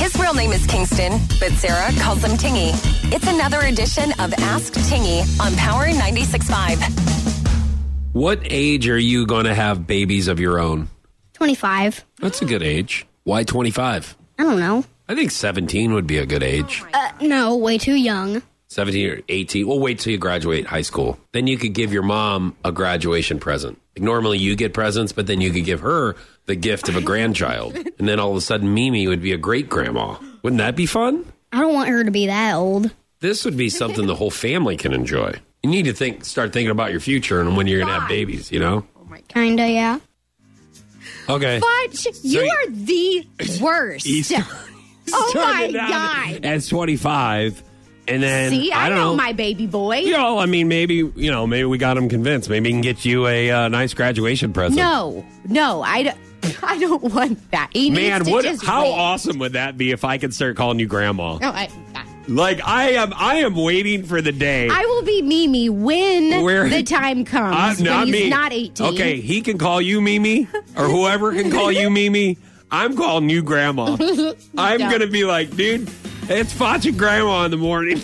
His real name is Kingston, but Sarah calls him Tingy. It's another edition of Ask Tingy on Power 96.5. What age are you going to have babies of your own? 25. That's a good age. Why 25? I don't know. I think 17 would be a good age. No, way too young. 17 or 18. Well, wait till you graduate high school. Then you could give your mom a graduation present. Like normally you get presents, but then you could give her the gift of a grandchild. And then all of a sudden Mimi would be a great grandma. Wouldn't that be fun? I don't want her to be that old. This would be something the whole family can enjoy. You need to start thinking about your future and when you're going to have babies, you know? Kinda, yeah. Okay. But you are the worst. Oh, my God. At 25. And then, See, I don't know my baby boy. I mean, maybe we got him convinced. Maybe he can get you a nice graduation present. No, I don't want that. He Man, needs to just how wait. awesome would that be if I could start calling you grandma? No, I am waiting for the day. I will be Mimi when the time comes. Not when he's me. not 18. Okay, he can call you Mimi, or whoever can call you Mimi. I'm calling you grandma. I'm going to be like, dude, it's Foch grandma in the morning.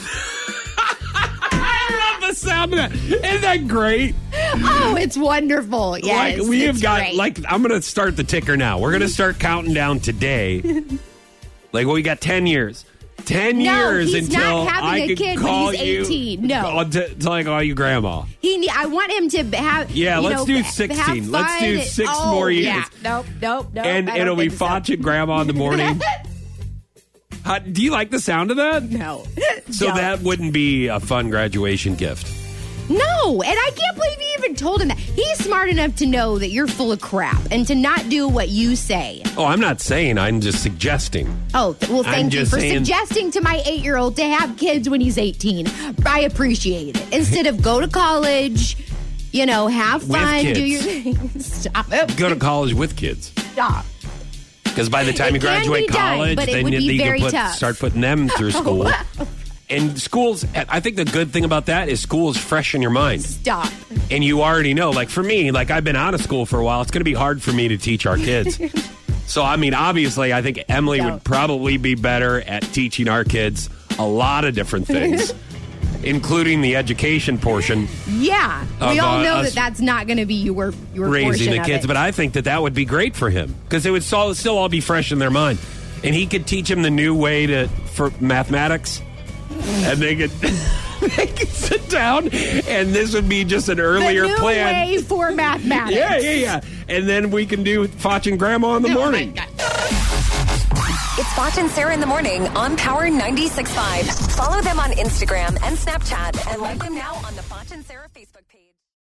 I love the sound of that. Isn't that great? Oh, it's wonderful. Yes, we have got, great. I'm going to start the ticker now. We're going to start counting down today. We got 10 years. 10 years he's until not having I a can kid call when he's 18. you. No. Until I call you grandma. I want him to have. Yeah, let's do 16. Have Let's do fun. 6 more years. Yeah. Nope. And it'll be Foch and grandma in the morning. Do you like the sound of that? No. So that wouldn't be a fun graduation gift. No, and I can't believe you even told him that. He's smart enough to know that you're full of crap and to not do what you say. Oh, I'm not saying. I'm just suggesting. Oh, well, thank you for saying, suggesting to my 8-year-old to have kids when he's 18. I appreciate it. Instead of go to college, have fun, do your thing. Stop it. Go to college with kids. Stop. Because by the time you graduate college, then you can start putting them through school. And schools, I think the good thing about that is school is fresh in your mind. Stop. And you already know, for me, I've been out of school for a while. It's going to be hard for me to teach our kids. So, obviously, I think Emily would probably be better at teaching our kids a lot of different things, including the education portion. Yeah. We all know that that's not going to be your raising the portion kids. of it. But I think that would be great for him because it would still all be fresh in their mind. And he could teach them the new way for mathematics. And they could sit down, and this would be just an earlier the new plan. way for mathematics. Yeah. And then we can do Foch and Grandma in the morning. It's Foch and Sarah in the morning on Power 96.5. Follow them on Instagram and Snapchat, and like them now on the Foch and Sarah Facebook page.